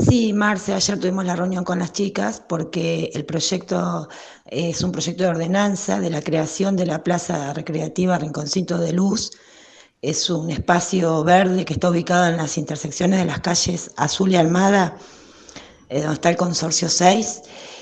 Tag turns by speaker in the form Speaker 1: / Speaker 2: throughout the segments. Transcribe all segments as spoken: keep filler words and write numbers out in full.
Speaker 1: Sí, Marce, ayer tuvimos la reunión con las chicas porque el proyecto es un proyecto de ordenanza de la creación de la Plaza Recreativa Rinconcito de Luz. Es un espacio verde que está ubicado en las intersecciones de las calles Azul y Almada, eh, donde está el Consorcio seis,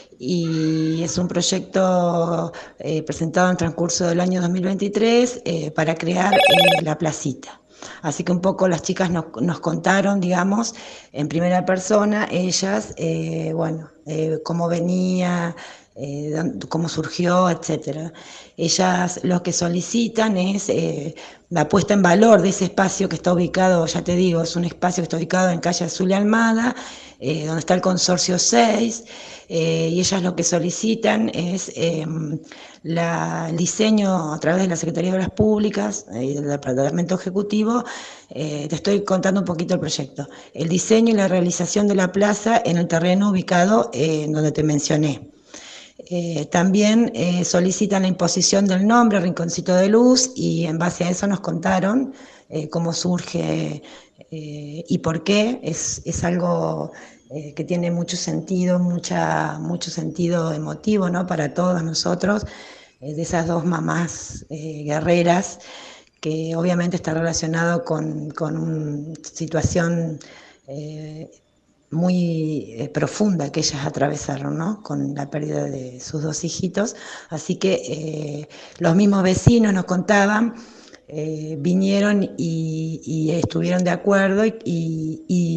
Speaker 1: y es un proyecto eh, presentado en el transcurso del año dos mil veintitrés eh, para crear eh, la placita. Así que un poco las chicas nos, nos contaron, digamos, en primera persona, ellas, eh, bueno, eh, cómo venía, eh, cómo surgió, etcétera. Ellas lo que solicitan es eh, la puesta en valor de ese espacio que está ubicado, ya te digo, es un espacio que está ubicado en calle Azul y Almada, eh, donde está el Consorcio seis, eh, y ellas lo que solicitan es eh, la, el diseño a través de la Secretaría de Obras Públicas y eh, del Departamento Ejecutivo. Eh, te estoy contando un poquito el proyecto. El diseño y la realización de la plaza en el terreno ubicado eh, en donde te mencioné. Eh, también eh, solicitan la imposición del nombre Rinconcito de Luz, y en base a eso nos contaron eh, cómo surge eh, y por qué. Es, es algo eh, que tiene mucho sentido, mucha, mucho sentido emotivo, ¿no?, para todos nosotros, eh, de esas dos mamás eh, guerreras, que obviamente está relacionado con, con una situación eh, muy eh, profunda que ellas atravesaron, ¿no?, con la pérdida de sus dos hijitos. Así que eh, los mismos vecinos nos contaban, eh, vinieron y, y, estuvieron de acuerdo y, y, y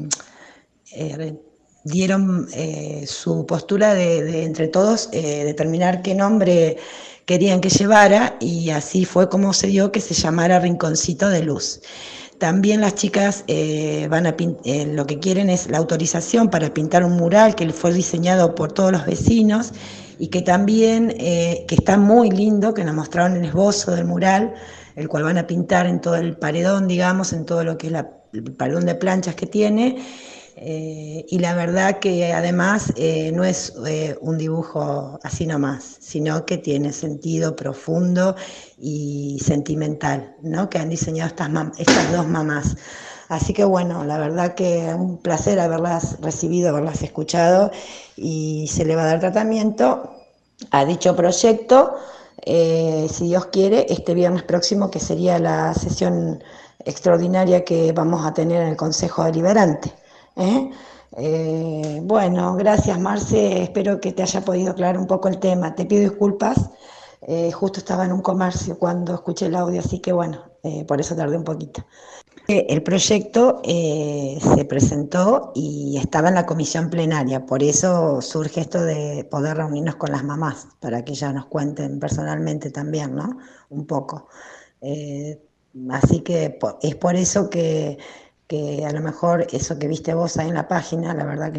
Speaker 1: eh, dieron eh, su postura de, de entre todos eh, determinar qué nombre querían que llevara, y así fue como se dio que se llamara Rinconcito de Luz. También las chicas eh, van a eh, lo que quieren es la autorización para pintar un mural que fue diseñado por todos los vecinos, y que también, eh, que está muy lindo, que nos mostraron el esbozo del mural, el cual van a pintar en todo el paredón, digamos, en todo lo que es la, el paredón de planchas que tiene. Eh, y la verdad que además eh, no es eh, un dibujo así nomás, sino que tiene sentido profundo y sentimental, ¿no?, que han diseñado estas, estas dos mamás. Así que bueno, la verdad que un placer haberlas recibido, haberlas escuchado, y se le va a dar tratamiento a dicho proyecto, eh, si Dios quiere, este viernes próximo, que sería la sesión extraordinaria que vamos a tener en el Consejo Deliberante. ¿Eh? Eh, bueno, gracias, Marce, espero que te haya podido aclarar un poco el tema. Te pido disculpas, eh, justo estaba en un comercio cuando escuché el audio, así que bueno, eh, por eso tardé un poquito. El proyecto eh, se presentó y estaba en la comisión plenaria, por eso surge esto de poder reunirnos con las mamás, para que ellas nos cuenten personalmente también, ¿no?, un poco. Eh, así que es por eso que que a lo mejor eso que viste vos ahí en la página, la verdad que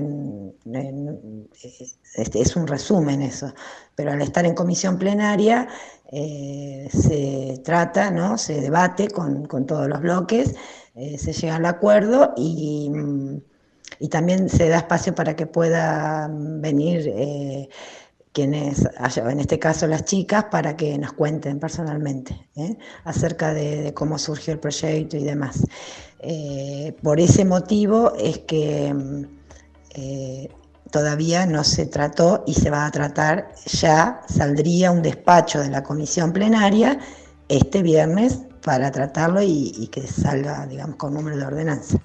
Speaker 1: es un resumen eso, pero al estar en comisión plenaria eh, se trata, ¿no?, se debate con, con todos los bloques, eh, se llega al acuerdo, y, y también se da espacio para que puedan venir eh, quienes, en este caso las chicas, para que nos cuenten personalmente ¿eh? acerca de, de cómo surgió el proyecto y demás. Eh, por ese motivo es que eh, todavía no se trató, y se va a tratar, ya saldría un despacho de la comisión plenaria este viernes para tratarlo y, y que salga, digamos, con número de ordenanza.